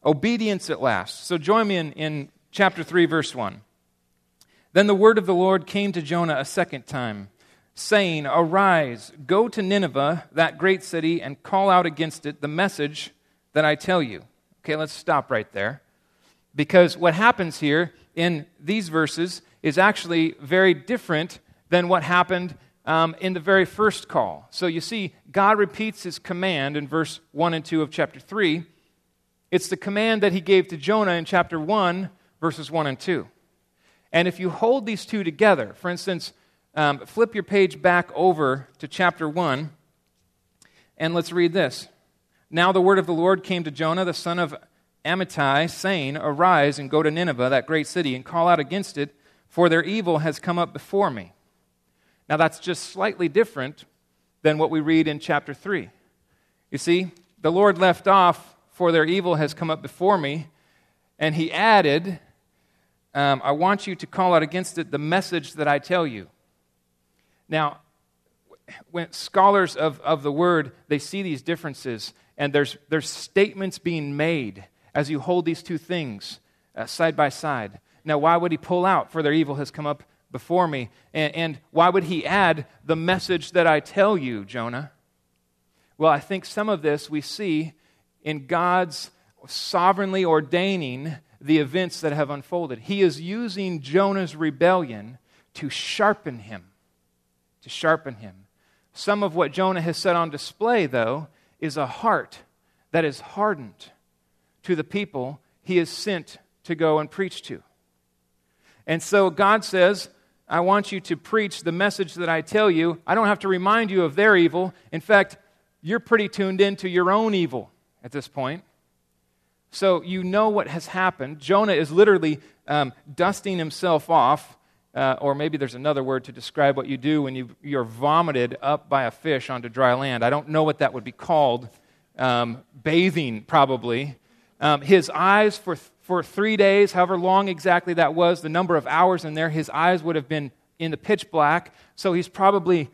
Obedience at last. So join me in chapter 3, verse 1. Then the word of the Lord came to Jonah a second time, saying, Arise, go to Nineveh, that great city, and call out against it the message that I tell you. Okay, let's stop right there. Because what happens here in these verses is actually very different than what happened in the very first call. So you see, God repeats his command in verse 1 and 2 of chapter 3. It's the command that he gave to Jonah in chapter 1, verses 1 and 2. And if you hold these two together, for instance, flip your page back over to chapter 1, and let's read this. Now the word of the Lord came to Jonah, the son of Amittai, saying, Arise and go to Nineveh, that great city, and call out against it, for their evil has come up before me. Now that's just slightly different than what we read in chapter 3. You see, the Lord left off, for their evil has come up before me, and he added, I want you to call out against it the message that I tell you. Now, when scholars of the Word, they see these differences, and there's statements being made as you hold these two things side by side. Now, why would he pull out, for their evil has come up before me? And why would he add the message that I tell you, Jonah? Well, I think some of this we see in God's sovereignly ordaining the events that have unfolded. He is using Jonah's rebellion to sharpen him. To sharpen him. Some of what Jonah has set on display, though, is a heart that is hardened to the people he is sent to go and preach to. And so God says, I want you to preach the message that I tell you. I don't have to remind you of their evil. In fact, you're pretty tuned into your own evil at this point. So you know what has happened. Jonah is literally dusting himself off, or maybe there's another word to describe what you do when you're vomited up by a fish onto dry land. I don't know what that would be called. Bathing, probably. His eyes for 3 days, however long exactly that was, the number of hours in there, his eyes would have been in the pitch black. So he's probably,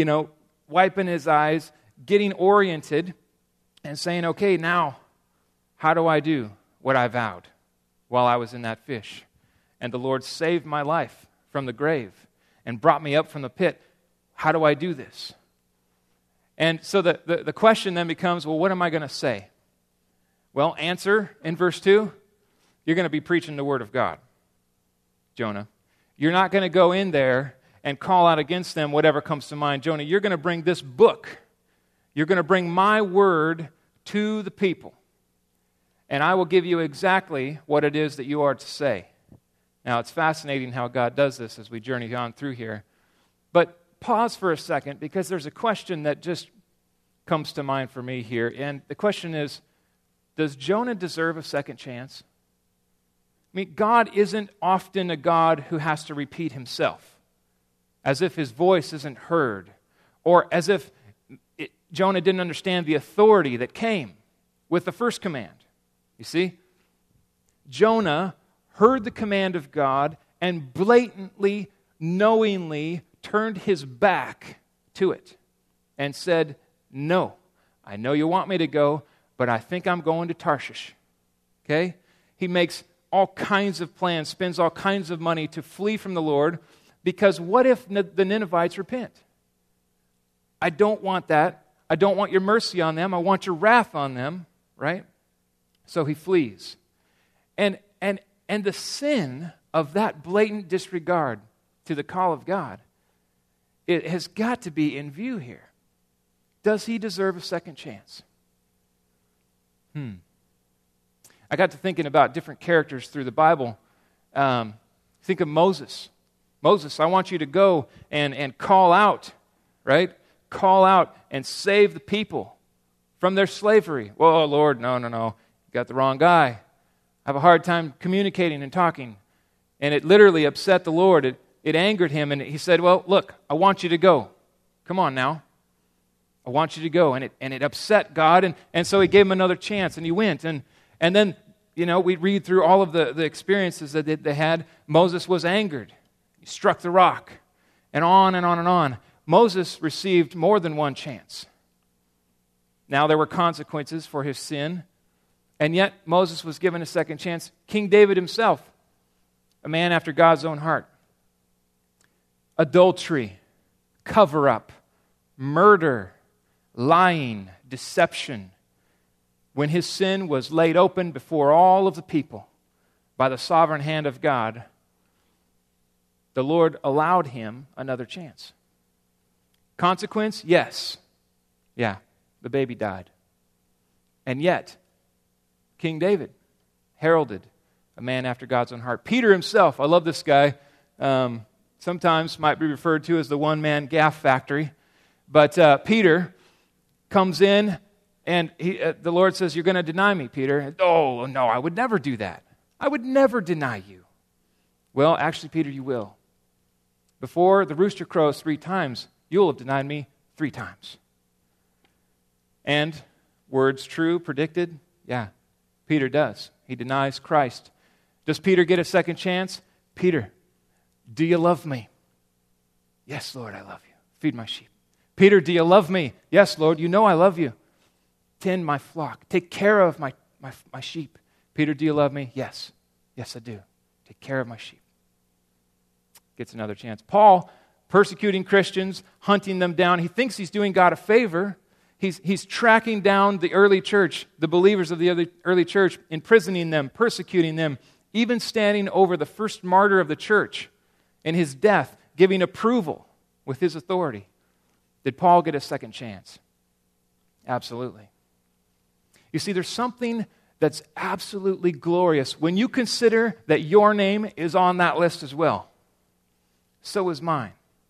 wiping his eyes, getting oriented, and saying, okay, now, how do I do what I vowed while I was in that fish? And the Lord saved my life from the grave and brought me up from the pit. How do I do this? And so the question then becomes, well, what am I going to say? Well, answer in verse 2, you're going to be preaching the word of God, Jonah. You're not going to go in there and call out against them whatever comes to mind. Jonah, you're going to bring this book. You're going to bring my word to the people. And I will give you exactly what it is that you are to say. Now, it's fascinating how God does this as we journey on through here. But pause for a second, because there's a question that just comes to mind for me here. And the question is, does Jonah deserve a second chance? I mean, God isn't often a God who has to repeat himself, as if his voice isn't heard, or as if Jonah didn't understand the authority that came with the first command. You see? Jonah heard the command of God and blatantly, knowingly turned his back to it and said, no, I know you want me to go, but I think I'm going to Tarshish. Okay? He makes all kinds of plans, spends all kinds of money to flee from the Lord, because what if the Ninevites repent? I don't want that. I don't want your mercy on them. I want your wrath on them, right? So he flees. And the sin of that blatant disregard to the call of God, it has got to be in view here. Does he deserve a second chance? I got to thinking about different characters through the Bible. Think of Moses. Moses, I want you to go and call out, right? Call out and save the people from their slavery. Whoa, Lord, no. You got the wrong guy. I have a hard time communicating and talking. And it literally upset the Lord. It angered him, and he said, well, look, I want you to go. Come on now. I want you to go. And it upset God, and so he gave him another chance, and he went. And then, we read through all of the experiences that they had. Moses was angered. He struck the rock, and on and on and on. Moses received more than one chance. Now there were consequences for his sin, And yet Moses was given a second chance. King David himself, a man after God's own heart. Adultery, cover-up, murder, lying, deception. When his sin was laid open before all of the people by the sovereign hand of God, the Lord allowed him another chance. Consequence? Yes. Yeah, the baby died. And yet, King David, heralded, a man after God's own heart. Peter himself, I love this guy, sometimes might be referred to as the one-man gaff factory. But Peter comes in, and the Lord says, "You're going to deny me, Peter." "Oh, no, I would never do that. I would never deny you." "Well, actually, Peter, you will. Before the rooster crows 3 times, you'll have denied me 3 times. And words true, predicted? Yeah, Peter does. He denies Christ. Does Peter get a second chance? "Peter, do you love me?" "Yes, Lord, I love you. Feed my sheep." "Peter, do you love me?" "Yes, Lord, you know I love you. Tend my flock. Take care of my sheep." "Peter, do you love me?" "Yes. Yes, I do. Take care of my sheep." Gets another chance. Paul, persecuting Christians, hunting them down. He thinks he's doing God a favor. He's tracking down the early church, the believers of the early church, imprisoning them, persecuting them, even standing over the first martyr of the church in his death, giving approval with his authority. Did Paul get a second chance? Absolutely. You see, there's something that's absolutely glorious when you consider that your name is on that list as well. So is mine.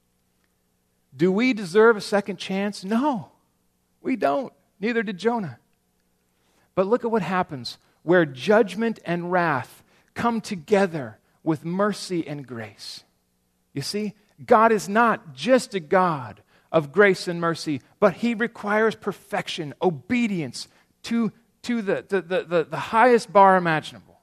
Do we deserve a second chance? No, we don't. Neither did Jonah. But look at what happens where judgment and wrath come together with mercy and grace. You see, God is not just a God of grace and mercy, but He requires perfection, obedience to the highest bar imaginable.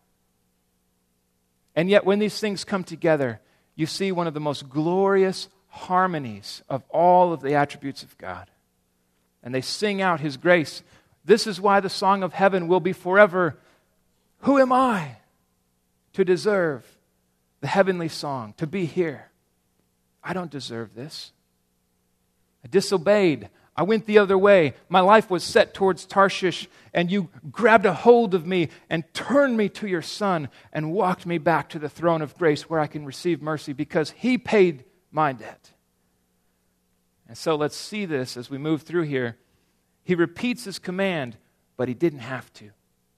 And yet when these things come together, you see one of the most glorious harmonies of all of the attributes of God. And they sing out His grace. This is why the song of heaven will be forever. Who am I to deserve the heavenly song, to be here? I don't deserve this. I disobeyed. I went the other way. My life was set towards Tarshish, and you grabbed a hold of me and turned me to your Son and walked me back to the throne of grace where I can receive mercy because He paid my debt. And so let's see this as we move through here. He repeats His command, but He didn't have to.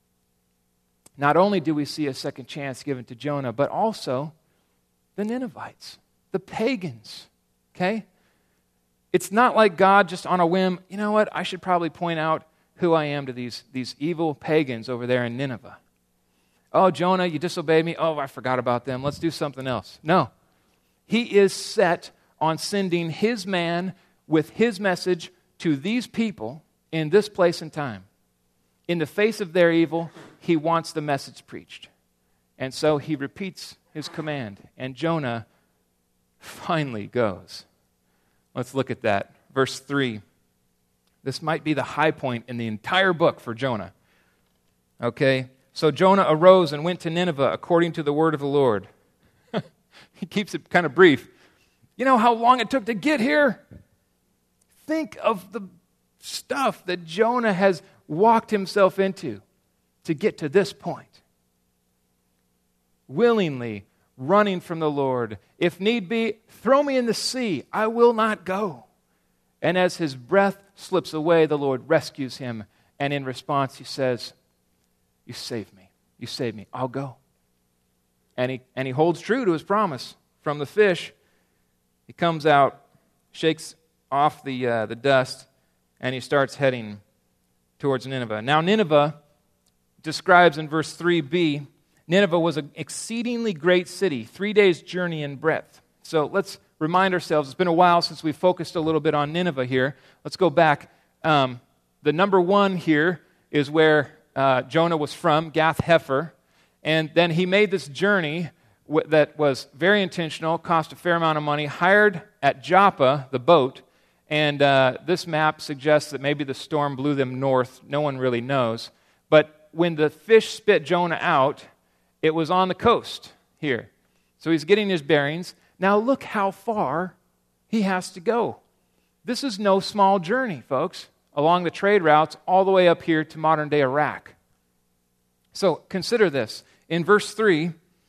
Not only do we see a second chance given to Jonah, but also the Ninevites, the pagans, okay? It's not like God just on a whim, you know what, I should probably point out who I am to these evil pagans over there in Nineveh. Oh, Jonah, you disobeyed me. Oh, I forgot about them. Let's do something else. No. He is set on sending His man with His message to these people in this place and time. In the face of their evil, He wants the message preached. And so He repeats His command, and Jonah finally goes. Let's look at that. Verse 3. This might be the high point in the entire book for Jonah. Okay? So Jonah arose and went to Nineveh according to the word of the Lord. He keeps it kind of brief. You know how long it took to get here? Think of the stuff that Jonah has walked himself into to get to this point. Willingly running from the Lord. If need be, throw me in the sea. I will not go. And as his breath slips away, the Lord rescues him. And in response, He says, you saved me. You saved me. I'll go. And he holds true to his promise. From the fish, he comes out, shakes off the dust, and he starts heading towards Nineveh. Now, Nineveh describes in verse 3b, Nineveh was an exceedingly great city, 3 days' journey in breadth. So let's remind ourselves, it's been a while since we focused a little bit on Nineveh here. Let's go back. The number 1 here is where Jonah was from, Gath Hepher. And then he made this journey that was very intentional, cost a fair amount of money, hired at Joppa, the boat. And this map suggests that maybe the storm blew them north. No one really knows. But when the fish spit Jonah out, it was on the coast here. So he's getting his bearings. Now look how far he has to go. This is no small journey, folks, along the trade routes all the way up here to modern-day Iraq. So consider this. In verse 3,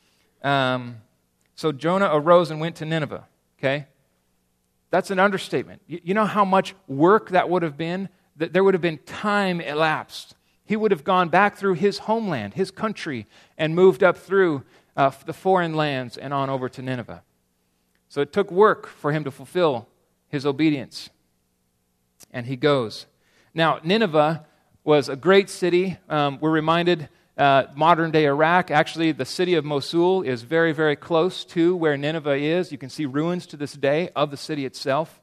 so Jonah arose and went to Nineveh, okay? That's an understatement. You know how much work that would have been? That there would have been time elapsed. He would have gone back through his homeland, his country, and moved up through the foreign lands and on over to Nineveh. So it took work for him to fulfill his obedience. And he goes. Now, Nineveh was a great city. We're reminded modern-day Iraq, actually the city of Mosul is very, very close to where Nineveh is. You can see ruins to this day of the city itself.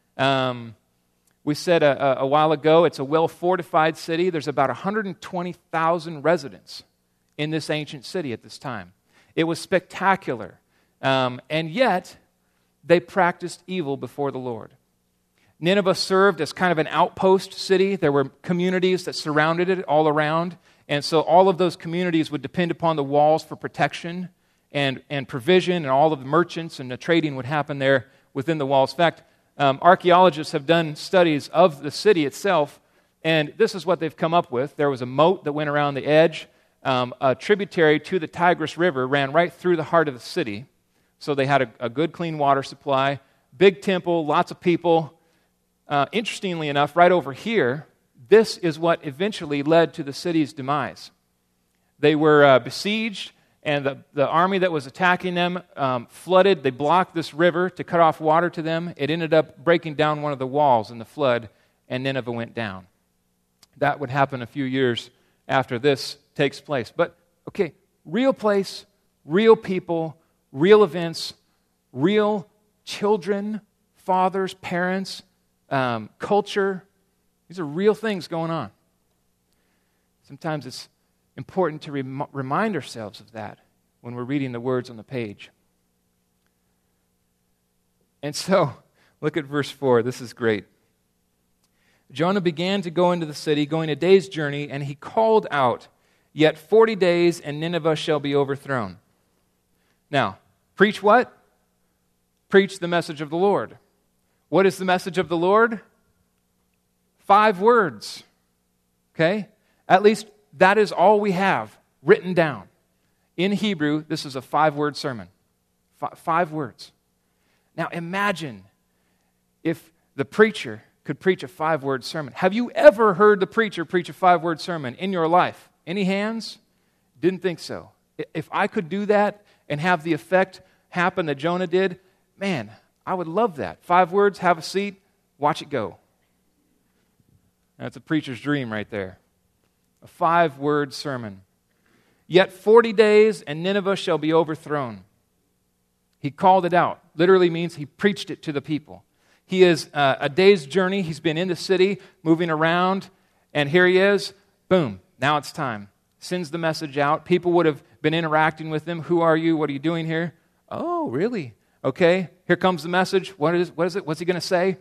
We said a while ago, it's a well-fortified city. There's about 120,000 residents in this ancient city at this time. It was spectacular. And yet, they practiced evil before the Lord. Nineveh served as kind of an outpost city. There were communities that surrounded it all around. And so all of those communities would depend upon the walls for protection and provision, and all of the merchants and the trading would happen there within the walls. In fact, archaeologists have done studies of the city itself, and this is what they've come up with. There was a moat that went around the edge. A tributary to the Tigris River ran right through the heart of the city. So they had a good, clean water supply, big temple, lots of people. Interestingly enough, right over here, this is what eventually led to the city's demise. They were besieged, and the army that was attacking them flooded. They blocked this river to cut off water to them. It ended up breaking down one of the walls in the flood, and Nineveh went down. That would happen a few years after this takes place. But, okay, real place, real people, real events, real children, fathers, parents, culture. These are real things going on. Sometimes it's important to remind ourselves of that when we're reading the words on the page. And so, look at verse 4. This is great. Jonah began to go into the city, going a day's journey, and he called out, "Yet 40 days, and Nineveh shall be overthrown." Now, preach what? Preach the message of the Lord. What is the message of the Lord? 5 words. Okay? At least that is all we have written down. In Hebrew, this is a 5-word sermon. 5 words. Now imagine if the preacher could preach a 5-word sermon. Have you ever heard the preacher preach a 5-word sermon in your life? Any hands? Didn't think so. If I could do that and have the effect happen that Jonah did, man, I would love that. 5 words, have a seat, watch it go. That's a preacher's dream right there. A 5-word sermon. Yet 40 days and Nineveh shall be overthrown. He called it out. Literally means he preached it to the people. He is a day's journey. He's been in the city, moving around, and here he is. Boom, now it's time. Sends the message out. People would have been interacting with him. Who are you? What are you doing here? Oh, really? Okay, here comes the message. What is it? What's he going to say?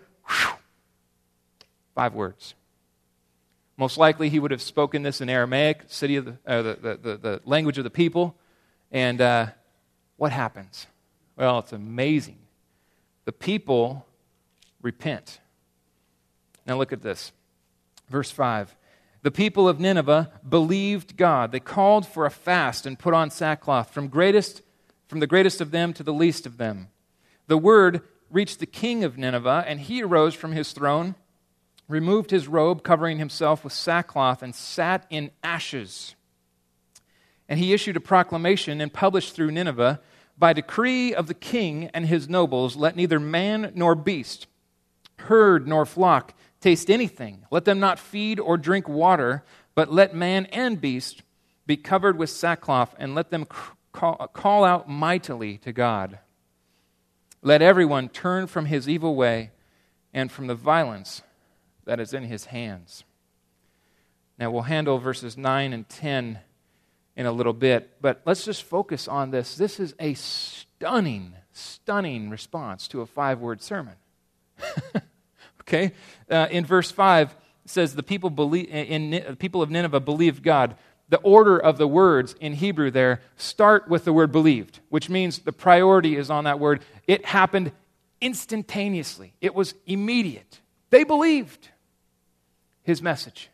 5 words. Most likely he would have spoken this in Aramaic, the language of the people. And what happens? Well, it's amazing. The people repent. Now look at this. Verse 5. The people of Nineveh believed God. They called for a fast and put on sackcloth from the greatest of them to the least of them. The word reached the king of Nineveh, and he arose from his throne, removed his robe, covering himself with sackcloth, and sat in ashes. And he issued a proclamation and published through Nineveh, by decree of the king and his nobles, let neither man nor beast, herd nor flock, taste anything. Let them not feed or drink water, but let man and beast be covered with sackcloth, and let them call out mightily to God. Let everyone turn from his evil way and from the violence that is in his hands. Now we'll handle verses 9 and 10 in a little bit, but let's just focus on this. This is a stunning response to a 5-word sermon. Okay? In verse 5, it says, the people of Nineveh believed God. the order of the words in Hebrew there start with the word believed, which means the priority is on that word. It happened instantaneously. It was immediate. They believed his message.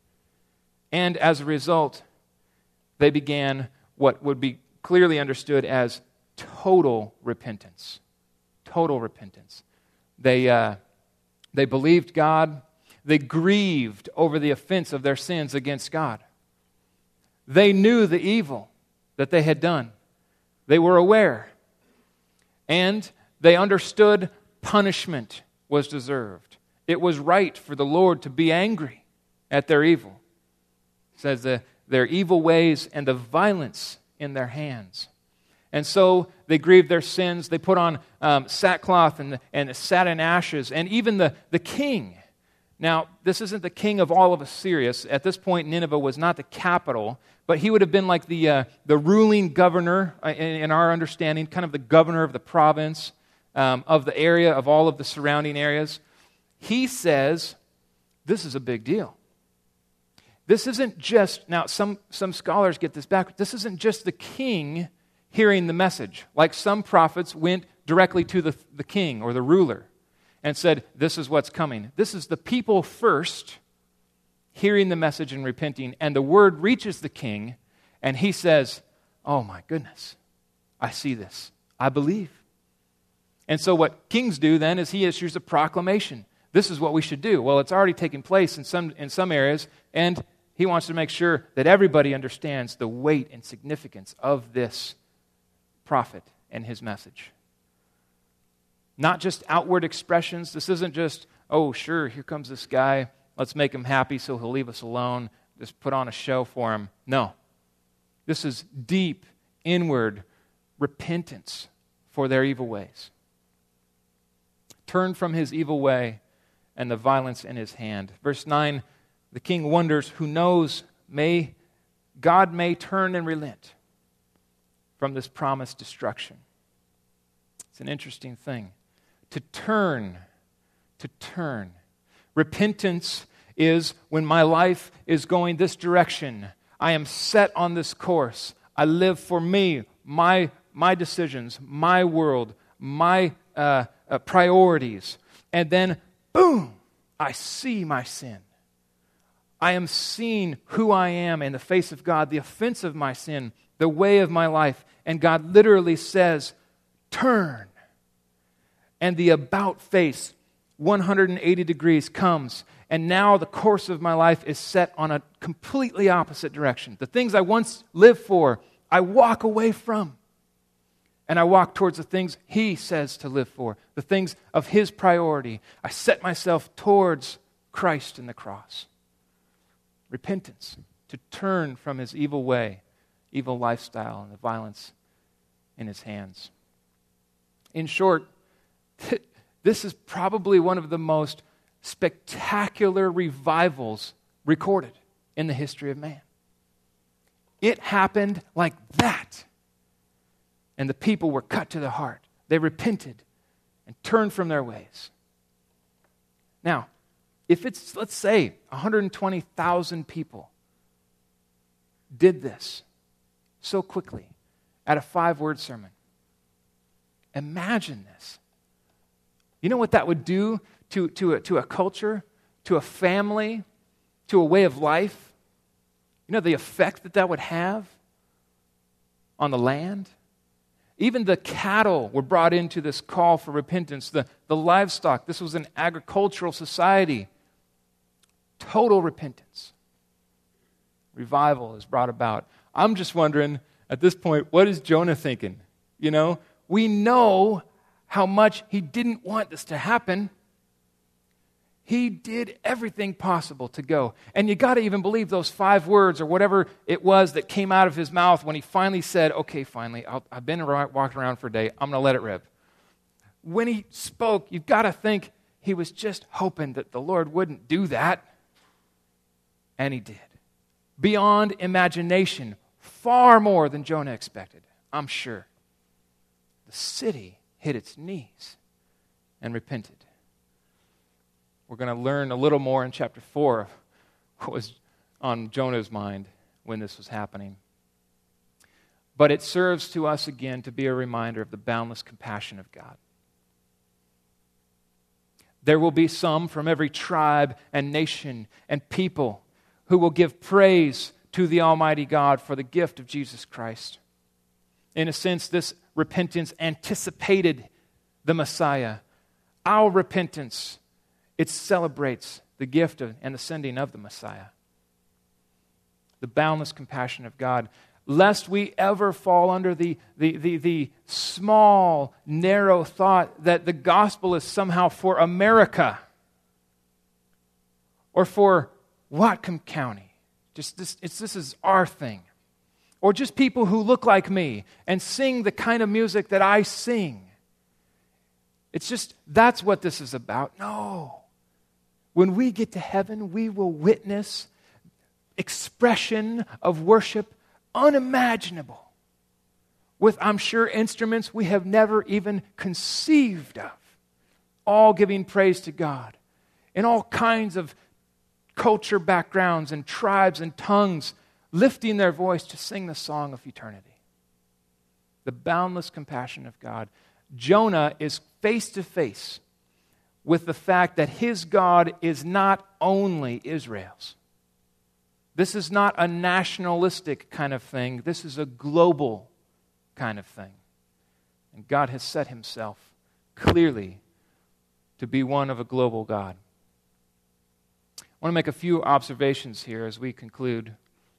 And as a result, they began what would be clearly understood as total repentance. Total repentance. They believed God. They grieved over the offense of their sins against God. They knew the evil that they had done. They were aware. And they understood punishment was deserved. It was right for the Lord to be angry at their evil. It says their evil ways and the violence in their hands. And so they grieved their sins. They put on sackcloth and sat in ashes. And even the king. Now, this isn't the king of all of Assyria. At this point, Nineveh was not the capital, but he would have been like the ruling governor, in our understanding, kind of the governor of the province, of the area, of all of the surrounding areas. He says, this is a big deal. This isn't just, now some scholars get this back, this isn't just the king hearing the message. Like some prophets went directly to the king or the ruler and said, this is what's coming. This is the people first hearing the message and repenting, and the word reaches the king, and he says, oh my goodness, I see this. I believe. And so what kings do then is he issues a proclamation. This is what we should do. Well, it's already taken place in some areas, and he wants to make sure that everybody understands the weight and significance of this prophet and his message. Not just outward expressions. This isn't just, oh, sure, here comes this guy. Let's make him happy so he'll leave us alone. Just put on a show for him. No. This is deep, inward repentance for their evil ways. Turn from his evil way and the violence in his hand. Verse 9, the king wonders, who knows, God may turn and relent from this promised destruction. It's an interesting thing. To turn. Repentance is when my life is going this direction. I am set on this course. I live for me, my decisions, my world, my priorities. And then, boom, I see my sin. I am seeing who I am in the face of God, the offense of my sin, the way of my life. And God literally says, turn. And the about face, 180 degrees, comes. And now the course of my life is set on a completely opposite direction. The things I once lived for, I walk away from. And I walk towards the things He says to live for, the things of His priority. I set myself towards Christ and the cross. Repentance, to turn from his evil way, evil lifestyle, and the violence in his hands. In short, this is probably one of the most spectacular revivals recorded in the history of man. It happened like that. And the people were cut to the heart. They repented and turned from their ways. Now, if it's, let's say, 120,000 people did this so quickly at a 5-word sermon, imagine this. You know what that would do to a culture, to a family, to a way of life? You know the effect that would have on the land? Even the cattle were brought into this call for repentance. The livestock, this was an agricultural society. Total repentance. Revival is brought about. I'm just wondering, at this point, what is Jonah thinking? You know, we know how much he didn't want this to happen. He did everything possible to go. And you got to even believe those 5 words or whatever it was that came out of his mouth when he finally said, okay, finally, I've been walking around for a day. I'm going to let it rip. When he spoke, you've got to think he was just hoping that the Lord wouldn't do that. And he did. Beyond imagination, far more than Jonah expected, I'm sure. The city hit its knees and repented. We're going to learn a little more in chapter 4 of what was on Jonah's mind when this was happening. But it serves to us again to be a reminder of the boundless compassion of God. There will be some from every tribe and nation and people who will give praise to the Almighty God for the gift of Jesus Christ. In a sense, this repentance anticipated the Messiah. Our repentance, it celebrates the gift and the sending of the Messiah. The boundless compassion of God. Lest we ever fall under the small, narrow thought that the gospel is somehow for America or for Whatcom County. This is our thing. Or just people who look like me and sing the kind of music that I sing. It's just, that's what this is about. No. When we get to heaven, we will witness expression of worship unimaginable, with, I'm sure, instruments we have never even conceived of, all giving praise to God, in all kinds of culture backgrounds and tribes and tongues, lifting their voice to sing the song of eternity. The boundless compassion of God. Jonah is face to face with the fact that his God is not only Israel's. This is not a nationalistic kind of thing. This is a global kind of thing. And God has set himself clearly to be one of a global God. I want to make a few observations here as we conclude.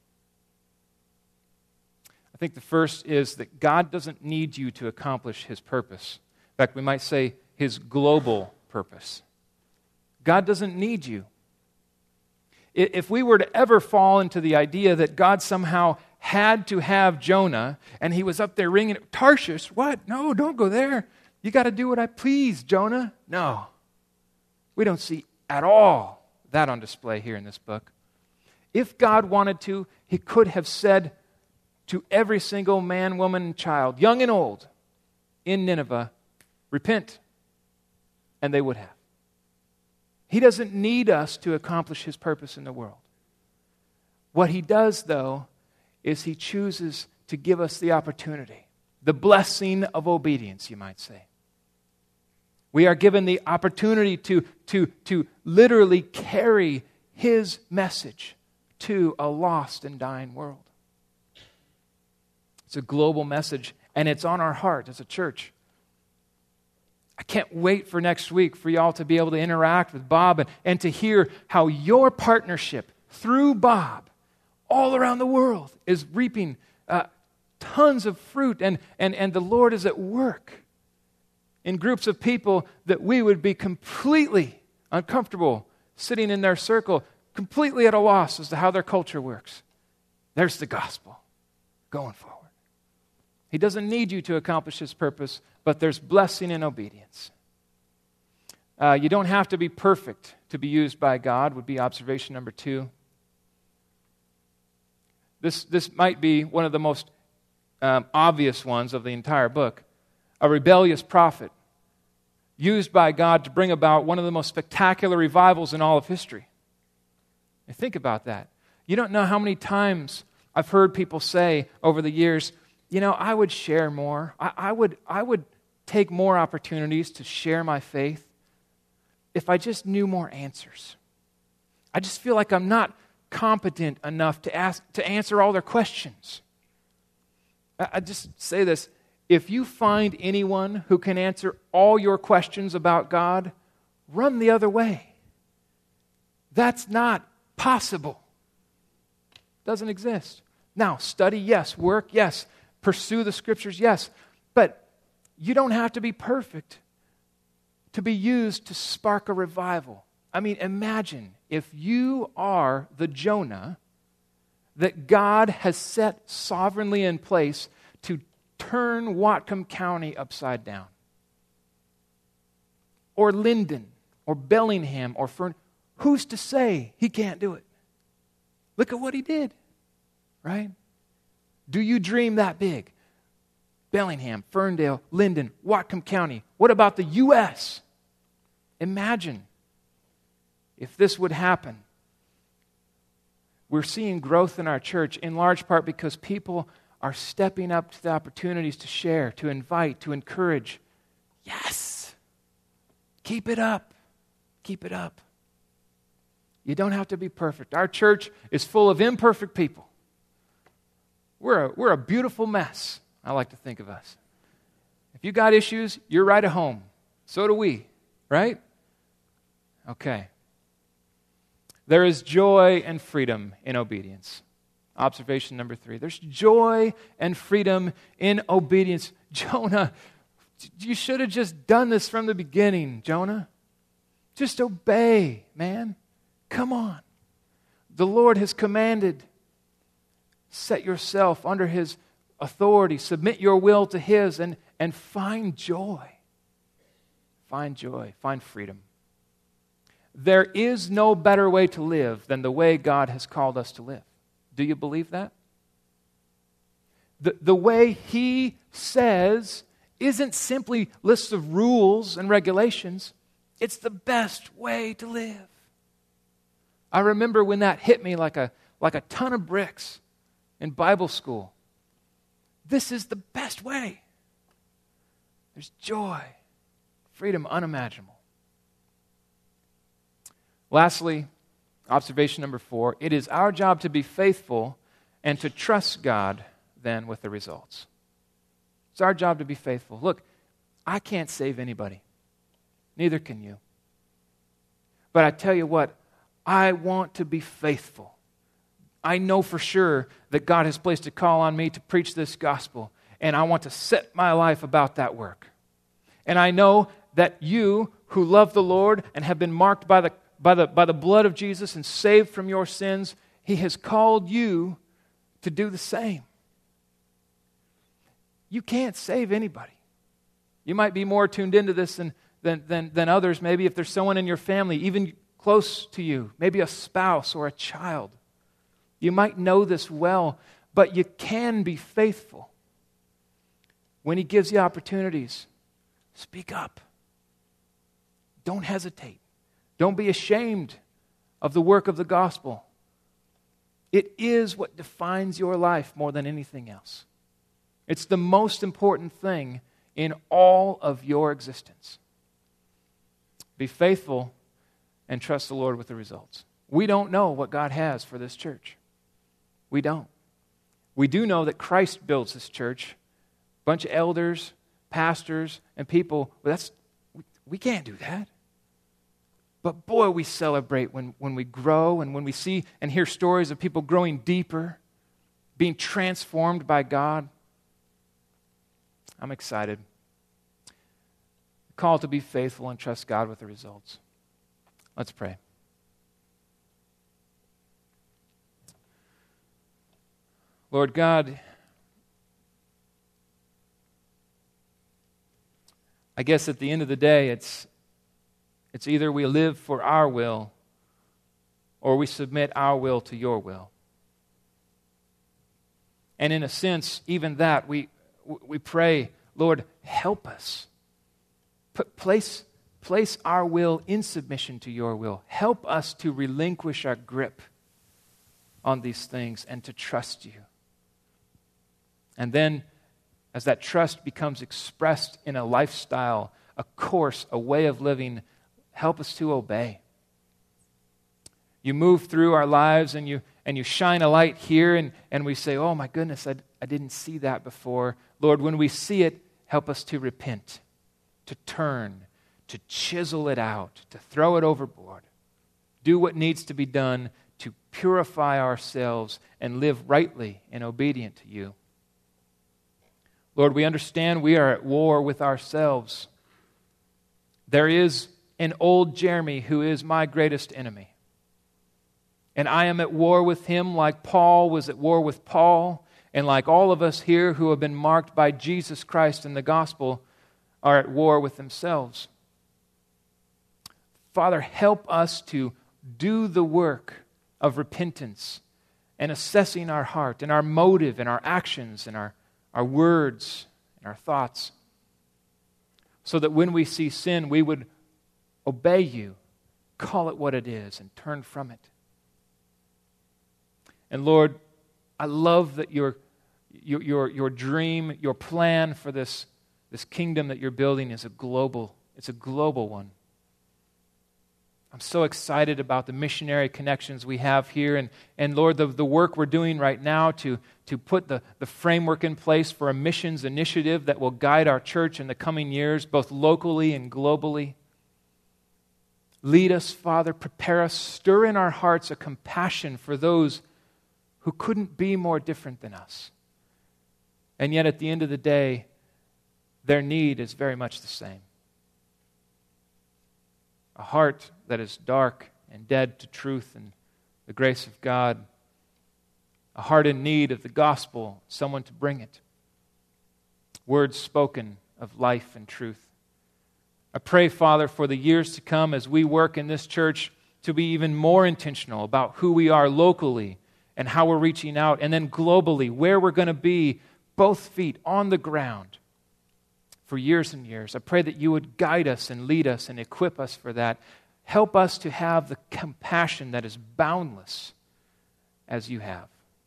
I think the first is that God doesn't need you to accomplish his purpose. In fact, we might say his global purpose. God doesn't need you. If we were to ever fall into the idea that God somehow had to have Jonah and he was up there ringing, Tarshish, what? No, don't go there. You got to do what I please, Jonah. No. We don't see at all that on display here in this book. If God wanted to, he could have said to every single man, woman, and child, young and old, in Nineveh, repent. And they would have. He doesn't need us to accomplish his purpose in the world. What he does, though, is he chooses to give us the opportunity, the blessing of obedience, you might say. We are given the opportunity to literally carry his message to a lost and dying world. It's a global message, and it's on our heart as a church. I can't wait for next week for y'all to be able to interact with Bob and to hear how your partnership through Bob all around the world is reaping tons of fruit, and the Lord is at work in groups of people that we would be completely uncomfortable sitting in their circle, completely at a loss as to how their culture works. There's the gospel going forward. He doesn't need you to accomplish his purpose, but there's blessing in obedience. You don't have to be perfect to be used by God, would be observation number 2. This might be one of the most obvious ones of the entire book. A rebellious prophet used by God to bring about one of the most spectacular revivals in all of history. And think about that. You don't know how many times I've heard people say over the years, I would share more. I would take more opportunities to share my faith if I just knew more answers. I just feel like I'm not competent enough to answer all their questions. I just say this. If you find anyone who can answer all your questions about God, run the other way. That's not possible. Doesn't exist. Now, study, yes. Work, yes. Pursue the Scriptures, yes. But you don't have to be perfect to be used to spark a revival. I mean, imagine if you are the Jonah that God has set sovereignly in place to turn Whatcom County upside down. Or Linden, or Bellingham, or Fern. Who's to say he can't do it? Look at what he did, right? Do you dream that big? Bellingham, Ferndale, Linden, Whatcom County. What about the U.S.? Imagine if this would happen. we're seeing growth in our church in large part because people are stepping up to the opportunities to share, to invite, to encourage. Yes! Keep it up. Keep it up. You don't have to be perfect. Our church is full of imperfect people. We're a beautiful mess, I like to think of us. If you got issues, you're right at home. So do we, right? Okay. There is joy and freedom in obedience. Observation number 3. There's joy and freedom in obedience. Jonah, you should have just done this from the beginning, Jonah. Just obey, man. Come on. The Lord has commanded. Set yourself under His authority. Submit your will to His and find joy. Find joy. Find freedom. There is no better way to live than the way God has called us to live. Do you believe that? The way He says isn't simply lists of rules and regulations. It's the best way to live. I remember when that hit me like a ton of bricks in Bible school. This is the best way. There's joy, freedom unimaginable. Lastly, observation number 4, it is our job to be faithful and to trust God then with the results. It's our job to be faithful. Look, I can't save anybody. Neither can you. But I tell you what, I want to be faithful. I know for sure that God has placed a call on me to preach this gospel, and I want to set my life about that work. And I know that you who love the Lord and have been marked by the blood of Jesus and saved from your sins, He has called you to do the same. You can't save anybody. You might be more tuned into this than others. Maybe if there's someone in your family, even close to you, maybe a spouse or a child. You might know this well, but you can be faithful. When He gives you opportunities, speak up. Don't hesitate. Don't be ashamed of the work of the gospel. It is what defines your life more than anything else. It's the most important thing in all of your existence. Be faithful and trust the Lord with the results. We don't know what God has for this church. We don't. We do know that Christ builds this church. A bunch of elders, pastors, and people. We can't do that. But boy, we celebrate when we grow and when we see and hear stories of people growing deeper, being transformed by God. I'm excited. The call to be faithful and trust God with the results. Let's pray. Lord God, I guess at the end of the day, it's either we live for our will or we submit our will to your will. And in a sense, even that, we pray, Lord, help us. Place our will in submission to your will. Help us to relinquish our grip on these things and to trust you. And then, as that trust becomes expressed in a lifestyle, a course, a way of living, help us to obey. You move through our lives and you shine a light here and we say, oh my goodness, I didn't see that before. Lord, when we see it, help us to repent, to turn, to chisel it out, to throw it overboard. Do what needs to be done to purify ourselves and live rightly and obedient to you. Lord, we understand we are at war with ourselves. There is an old Jeremy who is my greatest enemy. And I am at war with him like Paul was at war with Paul, and like all of us here who have been marked by Jesus Christ and the gospel are at war with themselves. Father, help us to do the work of repentance and assessing our heart and our motive and our actions and our words and our thoughts, so that when we see sin, we would obey you, call it what it is, and turn from it. And Lord, I love that your dream, your plan for this kingdom that you're building is a global one. I'm so excited about the missionary connections we have here. And Lord, the work we're doing right now to put the framework in place for a missions initiative that will guide our church in the coming years, both locally and globally. Lead us, Father, prepare us, stir in our hearts a compassion for those who couldn't be more different than us. And yet at the end of the day, their need is very much the same. A heart that is dark and dead to truth and the grace of God. A heart in need of the gospel, someone to bring it. Words spoken of life and truth. I pray, Father, for the years to come as we work in this church to be even more intentional about who we are locally and how we're reaching out, and then globally, where we're going to be, both feet on the ground for years and years. I pray that you would guide us and lead us and equip us for that. Help us to have the compassion that is boundless as you have.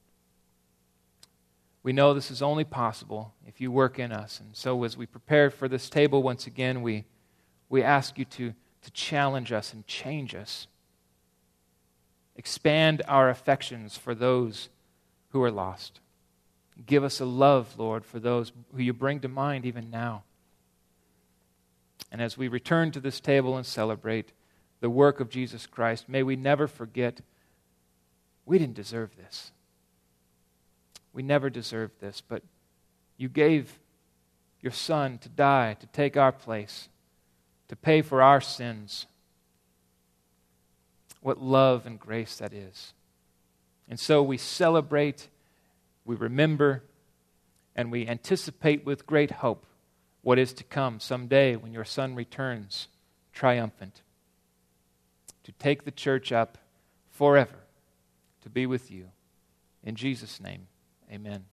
We know this is only possible if you work in us. And so as we prepare for this table once again, we ask you to challenge us and change us. Expand our affections for those who are lost. Give us a love, Lord, for those who you bring to mind even now. And as we return to this table and celebrate the work of Jesus Christ, may we never forget we didn't deserve this. We never deserved this, but you gave your Son to die, to take our place, to pay for our sins. What love and grace that is. And so we celebrate, we remember, and we anticipate with great hope what is to come someday when your Son returns triumphant to take the church up forever to be with you. In Jesus' name, amen.